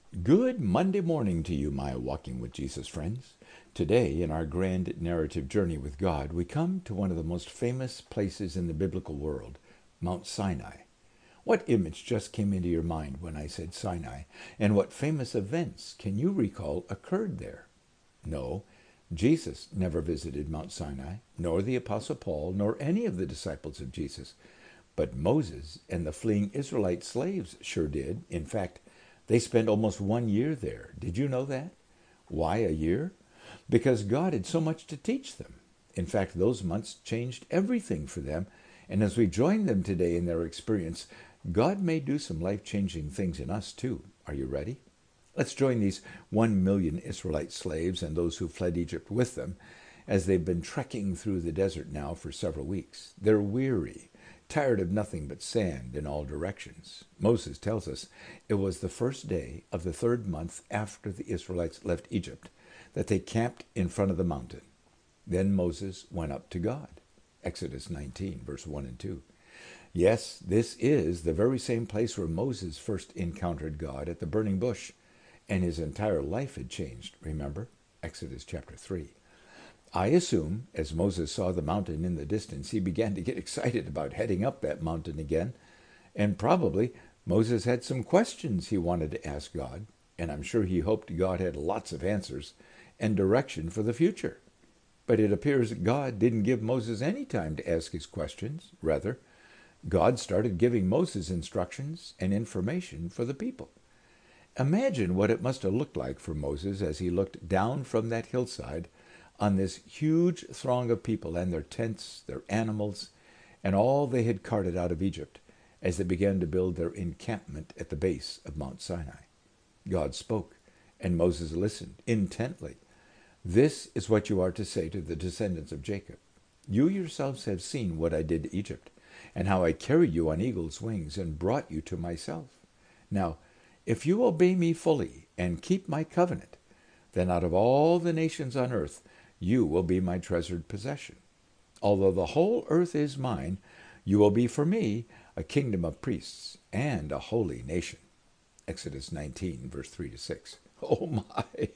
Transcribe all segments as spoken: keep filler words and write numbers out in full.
Good Monday morning to you, my Walking with Jesus friends. Today, in our grand narrative journey with God, we come to one of the most famous places in the biblical world, Mount Sinai. What image just came into your mind when I said Sinai, and what famous events can you recall occurred there? No, Jesus never visited Mount Sinai, nor the Apostle Paul, nor any of the disciples of Jesus. But Moses and the fleeing Israelite slaves sure did. In fact, they spent almost one year there. Did you know that? Why a year? Because God had so much to teach them. In fact, those months changed everything for them. And as we join them today in their experience, God may do some life-changing things in us too. Are you ready? Let's join these one million Israelite slaves and those who fled Egypt with them as they've been trekking through the desert now for several weeks. They're weary, tired of nothing but sand in all directions. Moses tells us it was the first day of the third month after the Israelites left Egypt that they camped in front of the mountain. Then Moses went up to God. Exodus nineteen, verse one and two. Yes, this is the very same place where Moses first encountered God at the burning bush, and his entire life had changed, remember? Exodus chapter three. I assume, as Moses saw the mountain in the distance, he began to get excited about heading up that mountain again. And probably Moses had some questions he wanted to ask God, and I'm sure he hoped God had lots of answers and direction for the future. But it appears that God didn't give Moses any time to ask his questions. Rather, God started giving Moses instructions and information for the people. Imagine what it must have looked like for Moses as he looked down from that hillside on this huge throng of people and their tents, their animals, and all they had carted out of Egypt as they began to build their encampment at the base of Mount Sinai. God spoke, and Moses listened intently. This is what you are to say to the descendants of Jacob. You yourselves have seen what I did to Egypt, and how I carried you on eagle's wings and brought you to myself. Now, if you obey me fully and keep my covenant, then out of all the nations on earth, you will be my treasured possession. Although the whole earth is mine, you will be for me a kingdom of priests and a holy nation. Exodus nineteen, verse three to six. Oh my!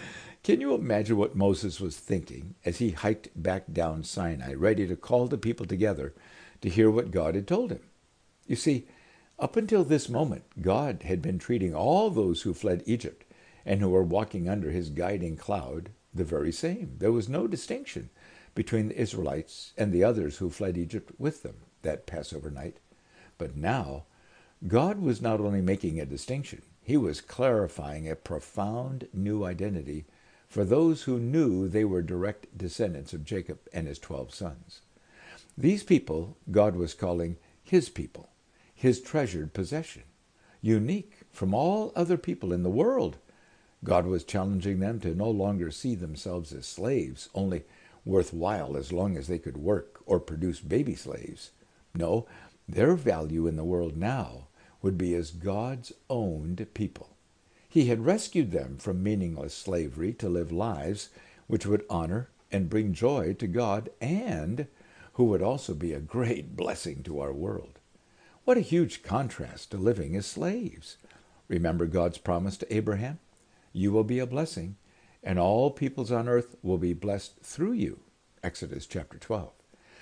Can you imagine what Moses was thinking as he hiked back down Sinai, ready to call the people together to hear what God had told him? You see, up until this moment, God had been treating all those who fled Egypt and who were walking under his guiding cloud the very same. There was no distinction between the Israelites and the others who fled Egypt with them that Passover night. But now, God was not only making a distinction, he was clarifying a profound new identity for those who knew they were direct descendants of Jacob and his twelve sons. These people God was calling his people, his treasured possession, unique from all other people in the world. God was challenging them to no longer see themselves as slaves, only worthwhile as long as they could work or produce baby slaves. No, their value in the world now would be as God's owned people. He had rescued them from meaningless slavery to live lives which would honor and bring joy to God and who would also be a great blessing to our world. What a huge contrast to living as slaves. Remember God's promise to Abraham? You will be a blessing, and all peoples on earth will be blessed through you. Exodus chapter twelve.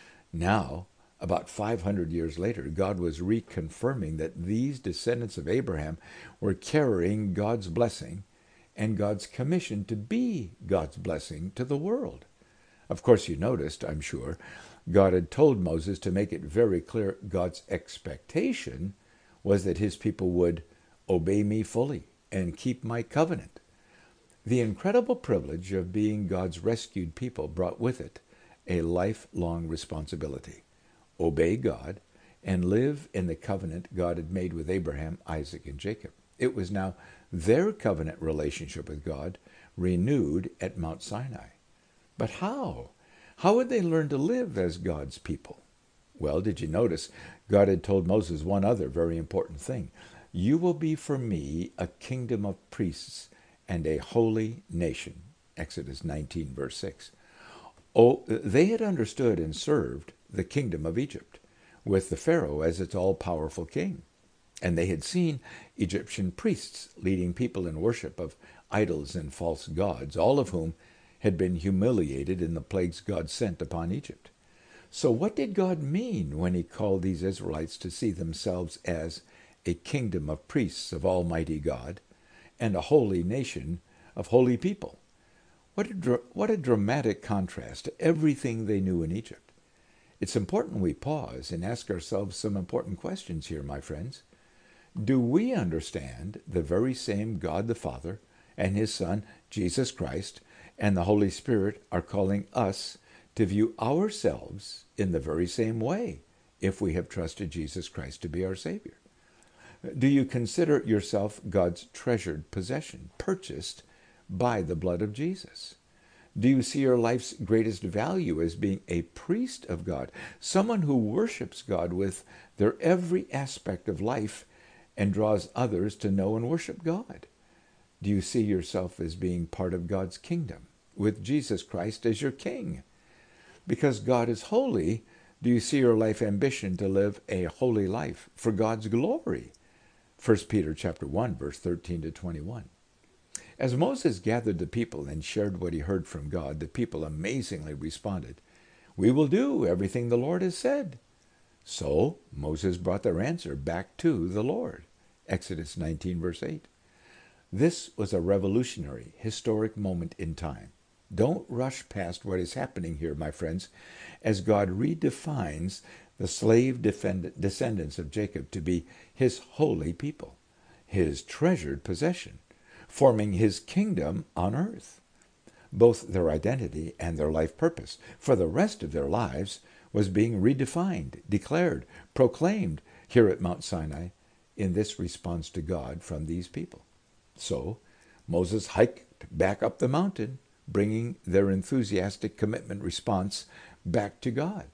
Now, about five hundred years later, God was reconfirming that these descendants of Abraham were carrying God's blessing and God's commission to be God's blessing to the world. Of course, you noticed, I'm sure, God had told Moses to make it very clear God's expectation was that his people would obey me fully and keep my covenant. The incredible privilege of being God's rescued people brought with it a lifelong responsibility. Obey God and live in the covenant God had made with Abraham, Isaac, and Jacob. It was now their covenant relationship with God renewed at Mount Sinai. But how? How would they learn to live as God's people? Well, did you notice God had told Moses one other very important thing? You will be for me a kingdom of priests and a holy nation. Exodus nineteen, verse six. Oh, they had understood and served the kingdom of Egypt, with the Pharaoh as its all-powerful king. And they had seen Egyptian priests leading people in worship of idols and false gods, all of whom had been humiliated in the plagues God sent upon Egypt. So what did God mean when he called these Israelites to see themselves as a kingdom of priests of Almighty God and a holy nation of holy people? What a, dra- what a dramatic contrast to everything they knew in Egypt. It's important we pause and ask ourselves some important questions here, my friends. Do we understand the very same God the Father and his Son, Jesus Christ, and the Holy Spirit are calling us to view ourselves in the very same way if we have trusted Jesus Christ to be our Savior? Do you consider yourself God's treasured possession, purchased by the blood of Jesus? Do you see your life's greatest value as being a priest of God, someone who worships God with their every aspect of life and draws others to know and worship God? Do you see yourself as being part of God's kingdom, with Jesus Christ as your king? Because God is holy, do you see your life ambition to live a holy life for God's glory? First Peter chapter one, verse thirteen to twenty-one. As Moses gathered the people and shared what he heard from God, the people amazingly responded, "We will do everything the Lord has said." So Moses brought their answer back to the Lord. Exodus nineteen, verse eight. This was a revolutionary, historic moment in time. Don't rush past what is happening here, my friends, as God redefines the slave descendants of Jacob to be his holy people, his treasured possession, forming his kingdom on earth. Both their identity and their life purpose for the rest of their lives was being redefined, declared, proclaimed here at Mount Sinai in this response to God from these people. So Moses hiked back up the mountain, bringing their enthusiastic commitment response back to God.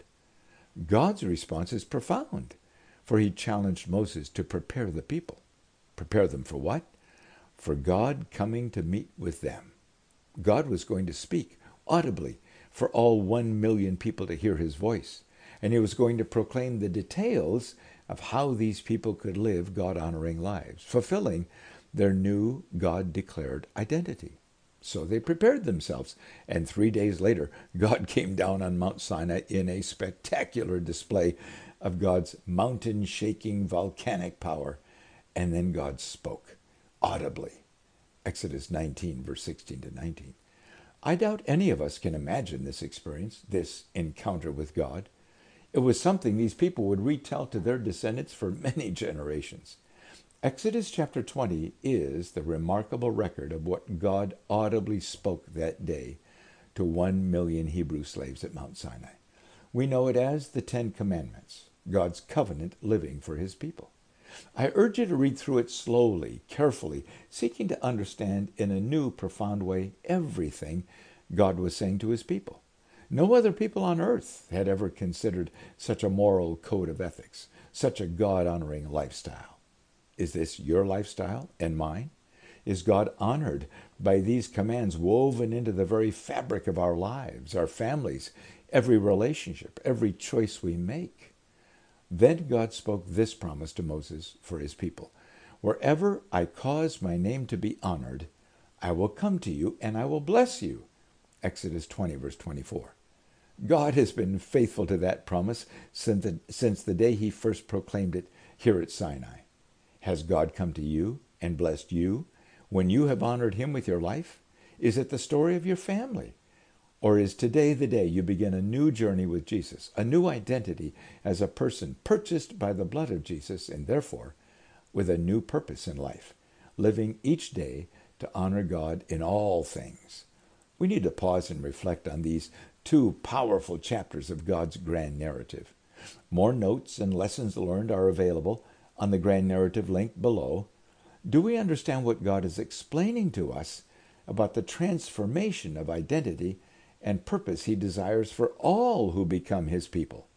God's response is profound, for he challenged Moses to prepare the people. Prepare them for what? For God coming to meet with them. God was going to speak audibly for all one million people to hear his voice, and he was going to proclaim the details of how these people could live God-honoring lives, fulfilling their new God-declared identity. So they prepared themselves, and three days later, God came down on Mount Sinai in a spectacular display of God's mountain-shaking volcanic power, and then God spoke audibly. Exodus nineteen, verse sixteen to nineteen. I doubt any of us can imagine this experience, this encounter with God. It was something these people would retell to their descendants for many generations. Exodus chapter twenty is the remarkable record of what God audibly spoke that day to one million Hebrew slaves at Mount Sinai. We know it as the Ten Commandments, God's covenant living for his people. I urge you to read through it slowly, carefully, seeking to understand in a new, profound way everything God was saying to his people. No other people on earth had ever considered such a moral code of ethics, such a God-honoring lifestyle. Is this your lifestyle and mine? Is God honored by these commands woven into the very fabric of our lives, our families, every relationship, every choice we make? Then God spoke this promise to Moses for his people. Wherever I cause my name to be honored, I will come to you and I will bless you. Exodus twenty, verse twenty-four. God has been faithful to that promise since the, since the day he first proclaimed it here at Sinai. Has God come to you and blessed you when you have honored him with your life? Is it the story of your family? Or is today the day you begin a new journey with Jesus, a new identity as a person purchased by the blood of Jesus and therefore with a new purpose in life, living each day to honor God in all things? We need to pause and reflect on these two powerful chapters of God's grand narrative. More notes and lessons learned are available on the grand narrative link below. Do we understand what God is explaining to us about the transformation of identity and purpose he desires for all who become his people?